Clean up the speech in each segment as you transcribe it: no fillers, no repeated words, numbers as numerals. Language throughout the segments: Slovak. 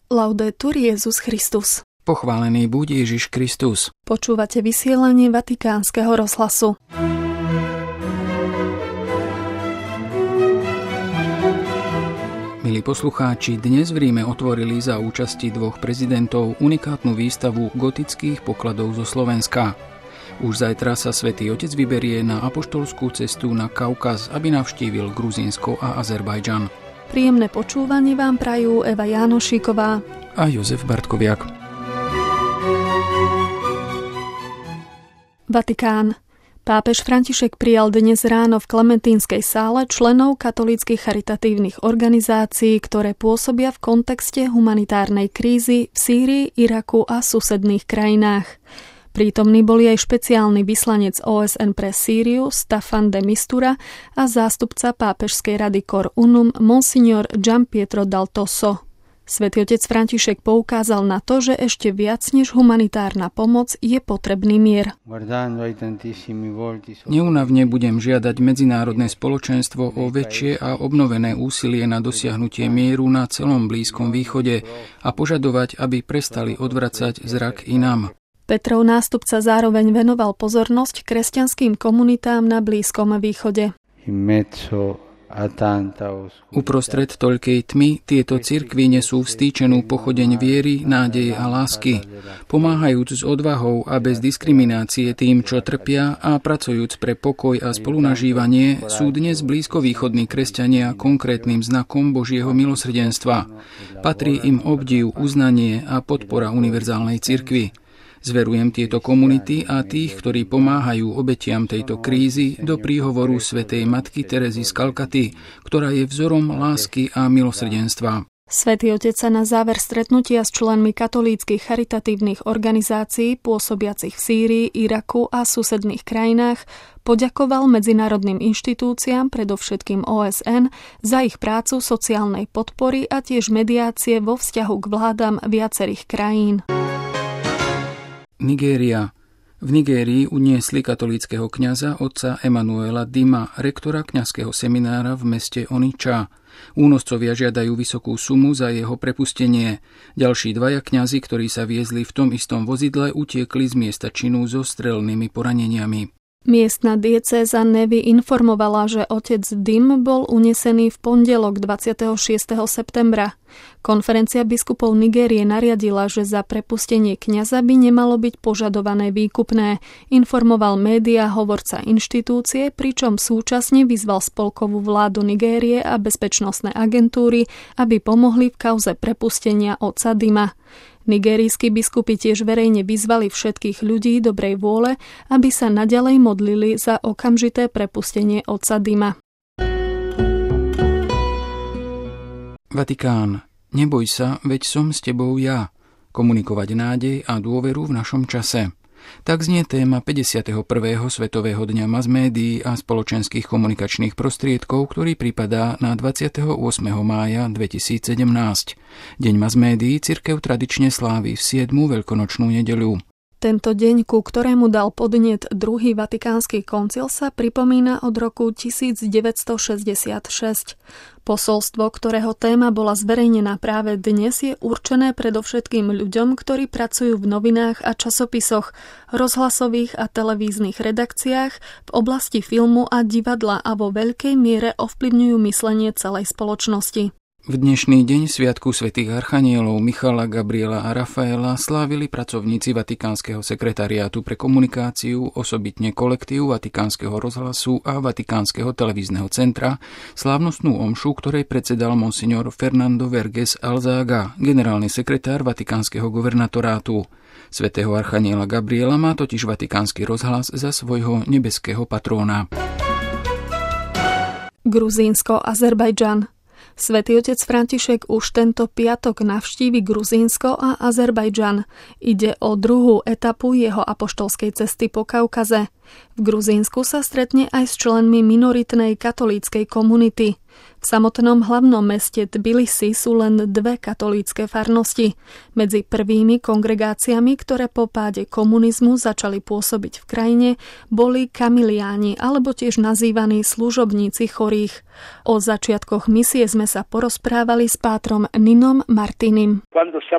Laudetur Jesus Christus. Pochválený buď Ježiš Kristus. Počúvate vysielanie Vatikánskeho rozhlasu. Milí poslucháči, dnes v Ríme otvorili za účasti dvoch prezidentov unikátnu výstavu gotických pokladov zo Slovenska. Už zajtra sa Svätý Otec vyberie na apoštolskú cestu na Kaukaz, aby navštívil Gruzínsko a Azerbajdžan. Príjemné počúvanie vám prajú Eva Jánošíková a Jozef Bartkoviak. Vatikán. Pápež František prijal dnes ráno v Klementínskej sále členov katolíckych charitatívnych organizácií, ktoré pôsobia v kontexte humanitárnej krízy v Sýrii, Iraku a susedných krajinách. Prítomný boli aj špeciálny vyslanec OSN pre Sýriu Staffan de Mistura a zástupca pápežskej rady Cor Unum Monsignor Gianpietro Dal Tosso. Svätý otec František poukázal na to, že ešte viac než humanitárna pomoc je potrebný mier. Neúnavne budem žiadať medzinárodné spoločenstvo o väčšie a obnovené úsilie na dosiahnutie mieru na celom Blízkom východe a požadovať, aby prestali odvracať zrak inám. Petrov nástupca zároveň venoval pozornosť kresťanským komunitám na Blízkom východe. Uprostred toľkej tmy tieto cirkvi nesú vstýčenú pochodeň viery, nádeje a lásky, pomáhajúc s odvahou a bez diskriminácie tým, čo trpia a pracujúc pre pokoj a spolunažívanie, sú dnes blízkovýchodní kresťania konkrétnym znakom Božieho milosrdenstva. Patrí im obdiv, uznanie a podpora univerzálnej cirkvi. Zverujem tieto komunity a tých, ktorí pomáhajú obetiam tejto krízy, do príhovoru svätej matky Terezy z Kalkaty, ktorá je vzorom lásky a milosrdenstva. Svätý otec sa na záver stretnutia s členmi katolíckych charitatívnych organizácií pôsobiacich v Sýrii, Iraku a susedných krajinách poďakoval medzinárodným inštitúciám, predovšetkým OSN, za ich prácu sociálnej podpory a tiež mediácie vo vzťahu k vládam viacerých krajín. Nigéria. V Nigérii uniesli katolíckeho kňaza otca Emanuela Dima, rektora kňazského seminára v meste Oniča. Únoscovia žiadajú vysokú sumu za jeho prepustenie. Ďalší dvaja kňazi, ktorí sa viezli v tom istom vozidle, utiekli z miesta činu so strelnými poraneniami. Miestna diecéza Nevi informovala, že otec Dim bol unesený v pondelok 26. septembra. Konferencia biskupov Nigérie nariadila, že za prepustenie kňaza by nemalo byť požadované výkupné, informoval média hovorca inštitúcie, pričom súčasne vyzval spolkovú vládu Nigérie a bezpečnostné agentúry, aby pomohli v kauze prepustenia otca Dima. Nigérijskí biskupy tiež verejne vyzvali všetkých ľudí dobrej vôle, aby sa naďalej modlili za okamžité prepustenie otca Dima. Vatikán. Neboj sa, veď som s tebou ja. Komunikovať nádej a dôveru v našom čase. Tak znie téma 51. Svetového dňa mass médií a spoločenských komunikačných prostriedkov, ktorý pripadá na 28. mája 2017. Deň mass médií cirkev tradične slávi v 7. veľkonočnú nedeľu. Tento deň, ku ktorému dal podnet druhý Vatikánsky koncil, sa pripomína od roku 1966. Posolstvo, ktorého téma bola zverejnená práve dnes, je určené predovšetkým ľuďom, ktorí pracujú v novinách a časopisoch, rozhlasových a televíznych redakciách, v oblasti filmu a divadla a vo veľkej miere ovplyvňujú myslenie celej spoločnosti. V dnešný deň sviatku svätých archanielov Michala, Gabriela a Rafaela slávili pracovníci Vatikánskeho sekretariátu pre komunikáciu, osobitne kolektív Vatikánskeho rozhlasu a Vatikánskeho televízneho centra, slávnostnú omšu, ktorej predsedal monsignor Fernando Verges Alzaga, generálny sekretár Vatikánskeho guvernatorátu. Svätého archaniela Gabriela má totiž Vatikánsky rozhlas za svojho nebeského patróna. Gruzínsko, Azerbajdžan. Svätý otec František už tento piatok navštívi Gruzínsko a Azerbajdžan. Ide o druhú etapu jeho apoštolskej cesty po Kaukaze. V Gruzínsku sa stretne aj s členmi minoritnej katolíckej komunity. V samotnom hlavnom meste Tbilisi sú len 2 katolícke farnosti. Medzi prvými kongregáciami, ktoré po páde komunizmu začali pôsobiť v krajine, boli kamiliáni, alebo tiež nazývaní služobníci chorých. O začiatkoch misie sme sa porozprávali s pátrom Ninom Martinim.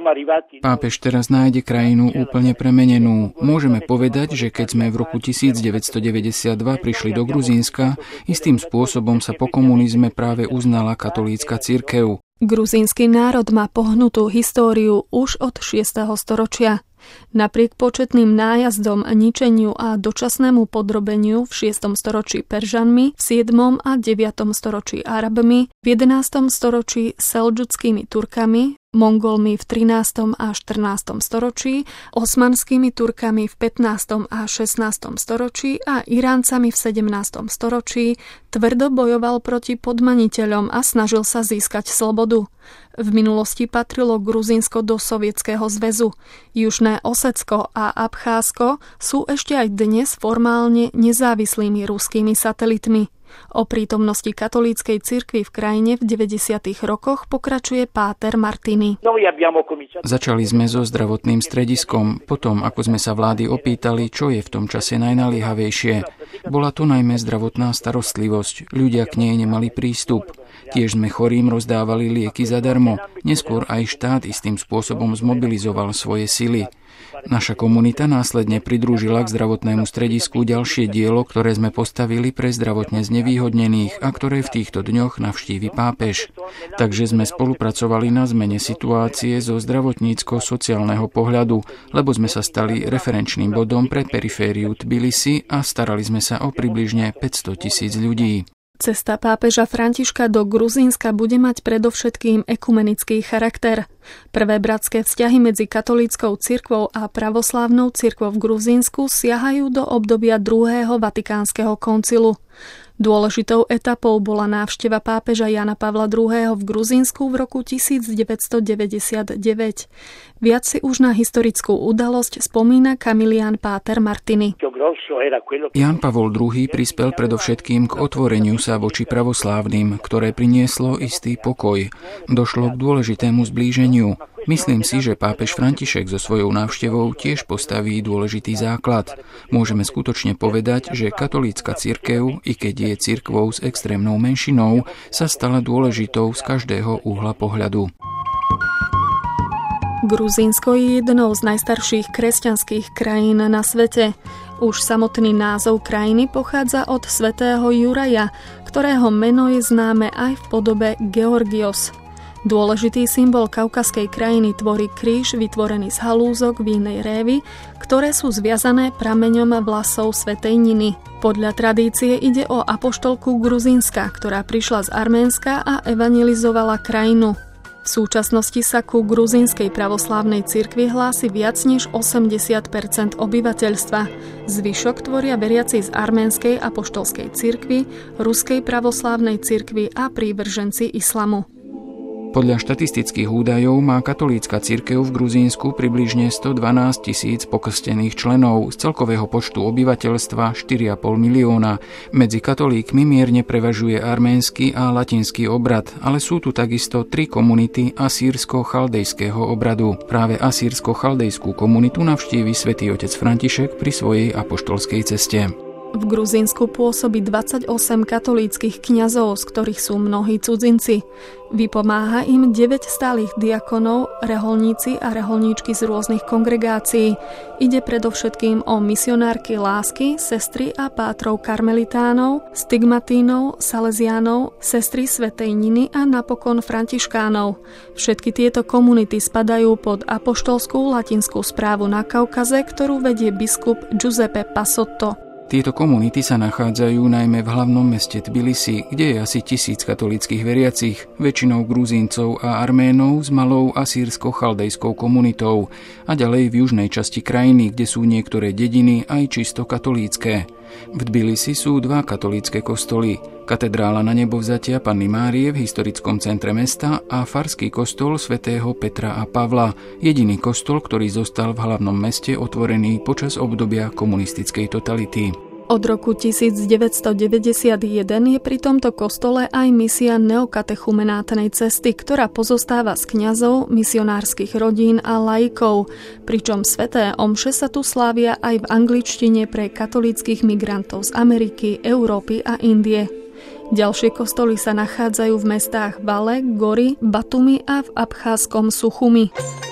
Pápež teraz nájde krajinu úplne premenenú. Môžeme povedať, že keď sme v roku 1992 prišli do Gruzínska, istým spôsobom sa po komunizme práve uznala katolícka cirkev. Gruzínsky národ má pohnutú históriu už od 6. storočia. Napriek početným nájazdom, ničeniu a dočasnému podrobeniu v 6. storočí Peržanmi, v 7. a 9. storočí Arabmi, v 11. storočí Seldžudskými Turkami, Mongolmi v 13. a 14. storočí, osmanskými Turkami v 15. a 16. storočí a Iráncami v 17. storočí, tvrdo bojoval proti podmaniteľom a snažil sa získať slobodu. V minulosti patrilo Gruzínsko do Sovietskeho zväzu. Južné Osecko a Abcházsko sú ešte aj dnes formálne nezávislými ruskými satelitmi. O prítomnosti katolíckej cirkvi v krajine v 90. rokoch pokračuje páter Martini. Začali sme so zdravotným strediskom, potom ako sme sa vlády opýtali, čo je v tom čase najnaliehavejšie. Bola to najmä zdravotná starostlivosť, ľudia k nej nemali prístup. Tiež sme chorým rozdávali lieky zadarmo, neskôr aj štát istým spôsobom zmobilizoval svoje sily. Naša komunita následne pridružila k zdravotnému stredisku ďalšie dielo, ktoré sme postavili pre zdravotne znevýhodnených a ktoré v týchto dňoch navštívi pápež. Takže sme spolupracovali na zmene situácie zo zdravotnícko-sociálneho pohľadu, lebo sme sa stali referenčným bodom pre perifériu Tbilisi a starali sme sa o približne 500 000 ľudí. Cesta pápeža Františka do Gruzínska bude mať predovšetkým ekumenický charakter. Prvé bratské vzťahy medzi katolíckou cirkvou a pravoslávnou cirkvou v Gruzínsku siahajú do obdobia druhého Vatikánskeho koncilu. Dôležitou etapou bola návšteva pápeža Jana Pavla II. V Gruzínsku v roku 1999. Viac si už na historickú udalosť spomína kamilián páter Martini. Ján Pavol II. Prispel predovšetkým k otvoreniu sa voči pravoslávnym, ktoré prinieslo istý pokoj. Došlo k dôležitému zblíženiu. Myslím si, že pápež František so svojou návštevou tiež postaví dôležitý základ. Môžeme skutočne povedať, že katolícka cirkev, i keď je cirkvou s extrémnou menšinou, sa stala dôležitou z každého uhla pohľadu. Gruzínsko je jednou z najstarších kresťanských krajín na svete. Už samotný názov krajiny pochádza od svätého Juraja, ktorého meno je známe aj v podobe Georgios. Dôležitý symbol kaukazskej krajiny tvorí kríž vytvorený z halúzok vínej révy, ktoré sú zviazané prameňom vlasov svätej Niny. Podľa tradície ide o apoštolku Gruzínska, ktorá prišla z Arménska a evangelizovala krajinu. V súčasnosti sa ku gruzínskej pravoslávnej cirkvi hlási viac než 80% obyvateľstva. Zvyšok tvoria veriaci z arménskej apoštolskej cirkvi, ruskej pravoslávnej cirkvi a prívrženci islamu. Podľa štatistických údajov má katolícka cirkev v Gruzínsku približne 112 000 pokrstených členov z celkového počtu obyvateľstva 4,5 milióna. Medzi katolíkmi mierne prevažuje arménsky a latinský obrad, ale sú tu takisto 3 komunity asýrsko-chaldejského obradu. Práve asýrsko-chaldejskú komunitu navštívi svätý otec František pri svojej apoštolskej ceste. V Gruzínsku pôsobí 28 katolíckych kňazov, z ktorých sú mnohí cudzinci. Vypomáha im 9 stálych diakonov, reholníci a reholníčky z rôznych kongregácií. Ide predovšetkým o misionárky lásky, sestry a pátrov karmelitánov, stigmatínov, salesiánov, sestry svätej Niny a napokon františkánov. Všetky tieto komunity spadajú pod apoštolskú latinskú správu na Kaukaze, ktorú vedie biskup Giuseppe Passotto. Tieto komunity sa nachádzajú najmä v hlavnom meste Tbilisi, kde je asi 1000 katolíckych veriacich, väčšinou Gruzíncov a Arménov s malou asýrsko-chaldejskou komunitou a ďalej v južnej časti krajiny, kde sú niektoré dediny aj čisto katolícke. V Tbilisi sú 2 katolícke kostoly, katedrála Na nebovzatia Panny Márie v historickom centre mesta a farský kostol svätého Petra a Pavla, jediný kostol, ktorý zostal v hlavnom meste otvorený počas obdobia komunistickej totality. Od roku 1991 je pri tomto kostole aj misia neokatechumenátnej cesty, ktorá pozostáva z kňazov, misionárskych rodín a laikov, pričom sväté omše sa tu slávia aj v angličtine pre katolíckych migrantov z Ameriky, Európy a Indie. Ďalšie kostoly sa nachádzajú v mestách Vale, Gori, Batumi a v abcházskom Suchumi.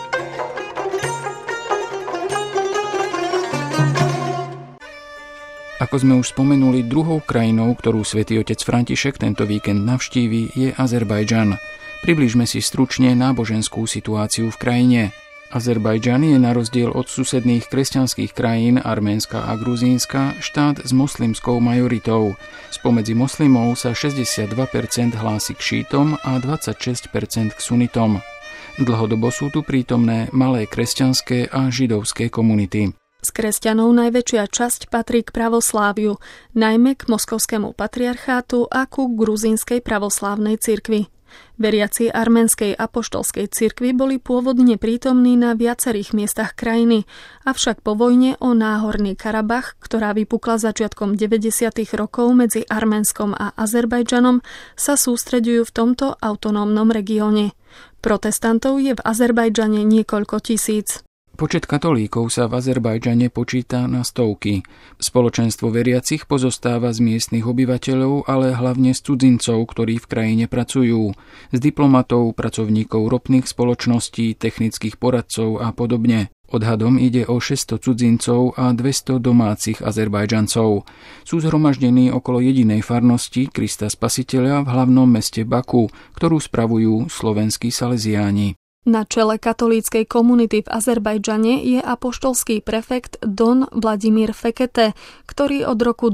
Ako sme už spomenuli, druhou krajinou, ktorú svätý otec František tento víkend navštíví, je Azerbajdžan. Približme si stručne náboženskú situáciu v krajine. Azerbajdžan je na rozdiel od susedných kresťanských krajín Arménska a Gruzínska štát s moslimskou majoritou. Spomedzi moslimov sa 62% hlási k šítom a 26% k sunitom. Dlhodobo sú tu prítomné malé kresťanské a židovské komunity. Z kresťanov najväčšia časť patrí k pravosláviu, najmä k moskovskému patriarchátu a ku gruzínskej pravoslávnej cirkvi. Veriaci arménskej apoštolskej cirkvi boli pôvodne prítomní na viacerých miestach krajiny, avšak po vojne o Náhorný Karabach, ktorá vypukla začiatkom 90. rokov medzi Arménskom a Azerbajdžanom, sa sústreďujú v tomto autonómnom regióne. Protestantov je v Azerbajdžane niekoľko tisíc. Počet katolíkov sa v Azerbajdžane počíta na stovky. Spoločenstvo veriacich pozostáva z miestnych obyvateľov, ale hlavne z cudzincov, ktorí v krajine pracujú, z diplomatov, pracovníkov ropných spoločností, technických poradcov a podobne. Odhadom ide o 600 cudzincov a 200 domácich Azerbajdžancov. Sú zhromaždení okolo jedinej farnosti Krista Spasiteľa v hlavnom meste Baku, ktorú spravujú slovenskí saleziáni. Na čele katolíckej komunity v Azerbajdžane je apoštolský prefekt Don Vladimír Fekete, ktorý od roku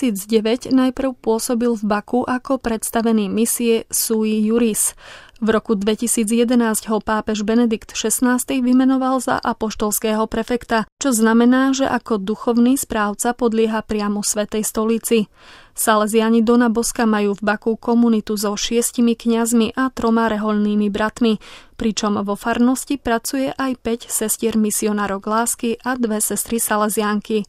2009 najprv pôsobil v Baku ako predstavený misie Sui Juris. V roku 2011 ho pápež Benedikt XVI vymenoval za apoštolského prefekta, čo znamená, že ako duchovný správca podlieha priamo Svätej stolici. Saleziani Dona Boska majú v Baku komunitu so 6 kňazmi a 3 rehoľnými bratmi, pričom vo farnosti pracuje aj 5 sestier misionárok lásky a 2 sestry salezianky.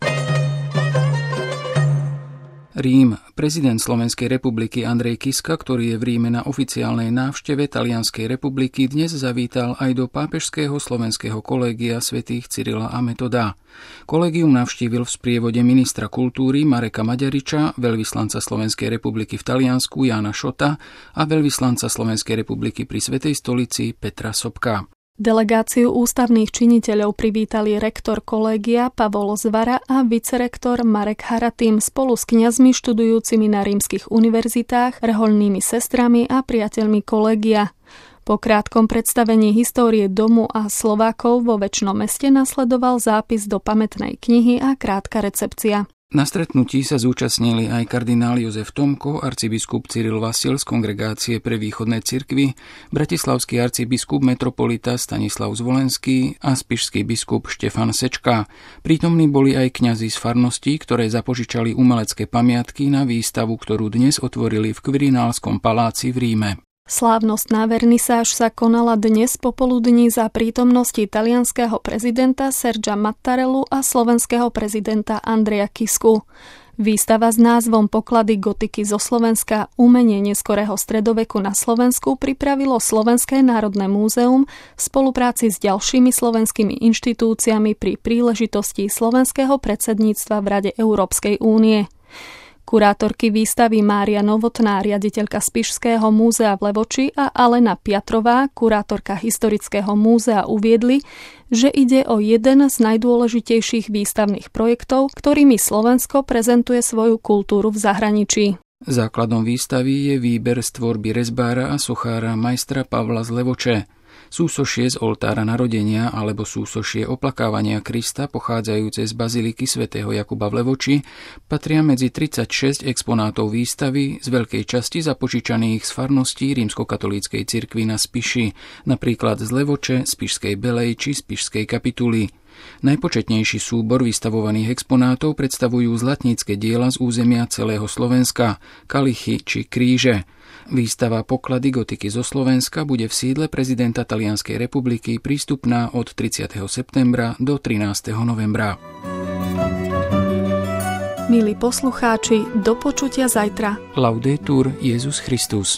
Rím. Prezident Slovenskej republiky Andrej Kiska, ktorý je v Ríme na oficiálnej návšteve Talianskej republiky, dnes zavítal aj do pápežského slovenského kolégia svätých Cyrila a Metoda. Kolégium navštívil v sprievode ministra kultúry Mareka Maďariča, veľvyslanca Slovenskej republiky v Taliansku Jána Šota a veľvyslanca Slovenskej republiky pri Svätej stolici Petra Sobka. Delegáciu ústavných činiteľov privítali rektor kolégia Pavol Zvara a vicerektor Marek Haratim spolu s kňazmi študujúcimi na rímskych univerzitách, rehoľnými sestrami a priateľmi kolégia. Po krátkom predstavení histórie domu a Slovákov vo Večnom meste nasledoval zápis do pamätnej knihy a krátka recepcia. Na stretnutí sa zúčastnili aj kardinál Jozef Tomko, arcibiskup Cyril Vasil z Kongregácie pre východné cirkvi, bratislavský arcibiskup metropolita Stanislav Zvolenský a spišský biskup Štefan Sečka. Prítomní boli aj kňazi z farností, ktoré zapožičali umelecké pamiatky na výstavu, ktorú dnes otvorili v Quirinálskom paláci v Ríme. Slávnostná vernisáž sa konala dnes popoludní za prítomnosti talianskeho prezidenta Sergia Mattarellu a slovenského prezidenta Andreja Kisku. Výstava s názvom Poklady gotiky zo Slovenska, umenie neskorého stredoveku na Slovensku pripravilo Slovenské národné múzeum v spolupráci s ďalšími slovenskými inštitúciami pri príležitosti slovenského predsedníctva v Rade Európskej únie. Kurátorky výstavy Mária Novotná, riaditeľka Spišského múzea v Levoči, a Alena Piatrová, kurátorka Historického múzea, uviedli, že ide o jeden z najdôležitejších výstavných projektov, ktorými Slovensko prezentuje svoju kultúru v zahraničí. Základom výstavy je výber z tvorby rezbára a sochára majstra Pavla z Levoče. Súsošie z oltára narodenia alebo súsošie oplakávania Krista pochádzajúce z baziliky svätého Jakuba v Levoči patria medzi 36 exponátov výstavy z veľkej časti zapožičaných z farností rímskokatolíckej cirkvi na Spiši, napríklad z Levoče, Spišskej Belej či Spišskej Kapituly. Najpočetnejší súbor vystavovaných exponátov predstavujú zlatnícke diela z územia celého Slovenska, kalichy či kríže. Výstava Poklady gotiky zo Slovenska bude v sídle prezidenta Talianskej republiky prístupná od 30. septembra do 13. novembra. Milí poslucháči, do počutia zajtra. Laudetur Jesus Christus.